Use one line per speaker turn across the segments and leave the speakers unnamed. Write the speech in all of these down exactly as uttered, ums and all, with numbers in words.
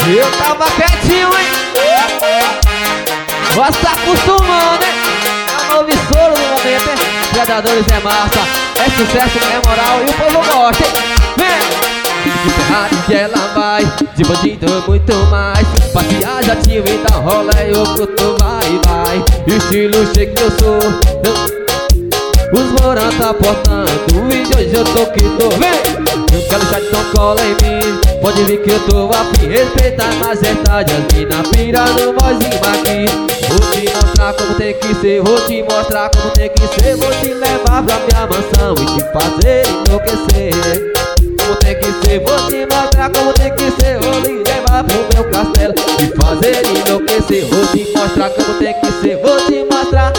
Eu tava quietinho, hein? Vai se acostumando, hein? É o novo soro do momento, hein? Predadores é massa, é sucesso, é moral e o povo gosta, hein? Vem! De Ferrari que ela vai, de bandido muito mais. Passear já tive e dá rolê, eu curto, vai, vai. Estilo shake que eu sou. Os moran tá portando e hoje eu tô que tô. Vem! Não quero já então cola em mim. Pode vir que eu tô afim. Respeita a majestade, as mina pira no vozinho aqui. Vou te mostrar como tem que ser, vou te mostrar como tem que ser. Vou te levar pra minha mansão e te fazer enlouquecer. Como tem que ser, vou te mostrar como tem que ser. Vou lhe levar pro meu castelo e fazer enlouquecer. Vou te mostrar como tem que ser, vou te mostrar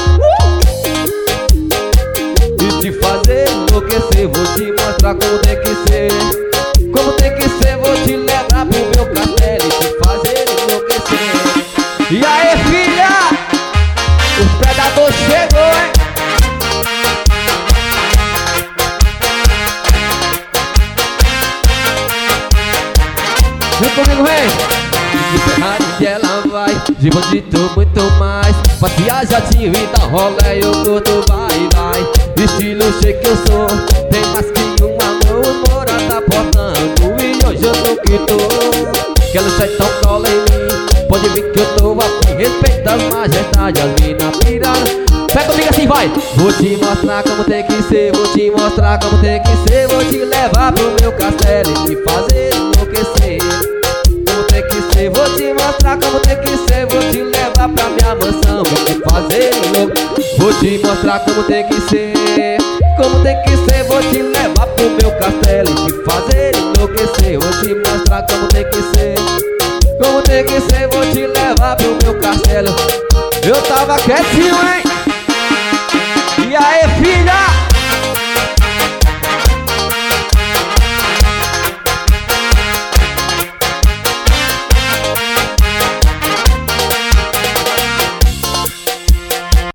e te fazer enlouquecer. Vou te mostrar como tem que ser. Como tem que ser, vou te levar pro meu castelo e te fazer enlouquecer. E aí, filha? O predador chegou, hein? Vem comigo, vem! De Ferrari que ela vai, de bandido muito mais. Passear jatinho e dá rolê, eu curto, vai, vai. Estilo shake que eu sou, tem mais que um amor. Os mora tá portando e hoje eu tô que tô. Quero ser tão cola em mim, pode vir que eu tô afim. Respeita as majestades, as mina pirando. Pega comigo assim, vai! Vou te mostrar como tem que ser, vou te mostrar como tem que ser. Vou te levar pro meu castelo e te fazer enlouquecer. Como tem que ser, vou te mostrar como tem que ser. Vou te levar pra minha mansão e te fazer enlouquecer. Vou te mostrar como tem que ser. Como tem que ser, vou te levar pro meu castelo e te fazer enlouquecer. Vou te mostrar como tem que ser. Como tem que ser, vou te levar pro meu castelo. Eu tava quietinho, hein?